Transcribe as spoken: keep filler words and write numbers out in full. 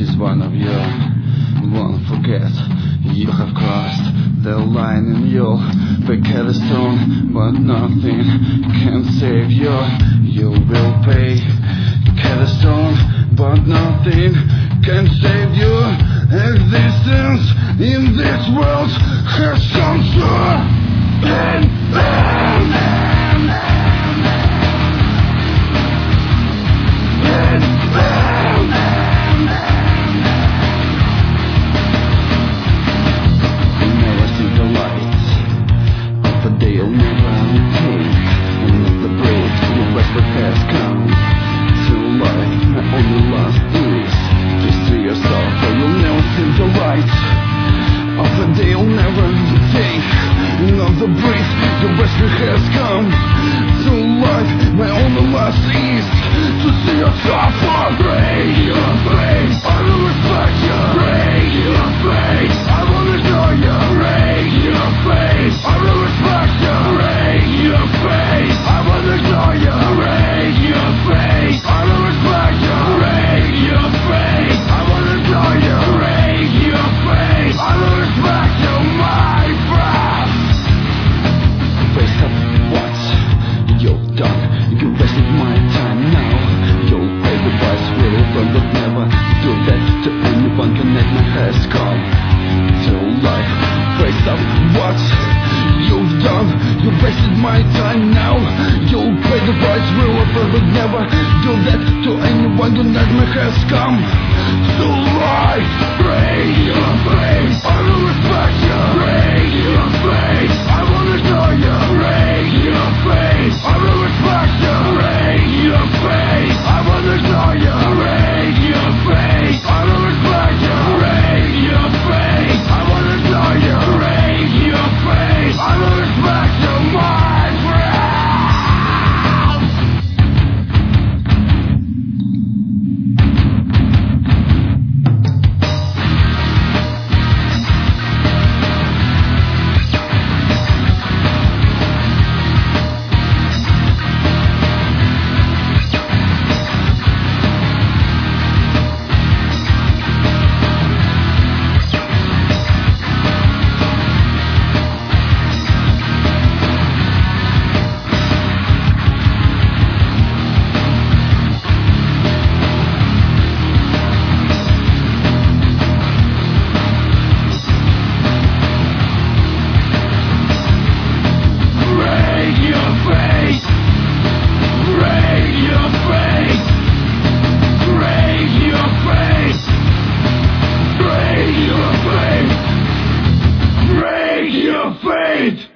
is one of you. Won't forget you have crossed the line in your fake stone, but nothing can save you. You will pay Stone, but nothing can save you. Existence in this world has come to an end. Never see the light of a day you'll never take. And not the break your respect has come to life. My only last is to see yourself, or you'll never see the light of a day you'll never take. Not the break your respect has come to life. My only last is to see yourself, or break your face. I will respect you. Break your face. I will ignore you. Break your face. I will respect you. Break your face. I will ignore you. Break your face. I will respect you. Break your face. I will ignore you. Break your face. I will respect you, my friend. Face up what you've done. You wasted my time now. You'll pay the price, will burn, but never do that to anyone. Connect my has come to life. Face up what you've done. You wasted my time now. You'll pay the price, will burn, but never do that to anyone. Connect my has come to life. Break your face. I will respect you. Break your face. I will ignore you. Break your face. I will respect you. Break your face. I will ignore you. Break your face. I will respect you. Break your face. I will ignore you. Break your face. I will respect you, my friend. Break your face!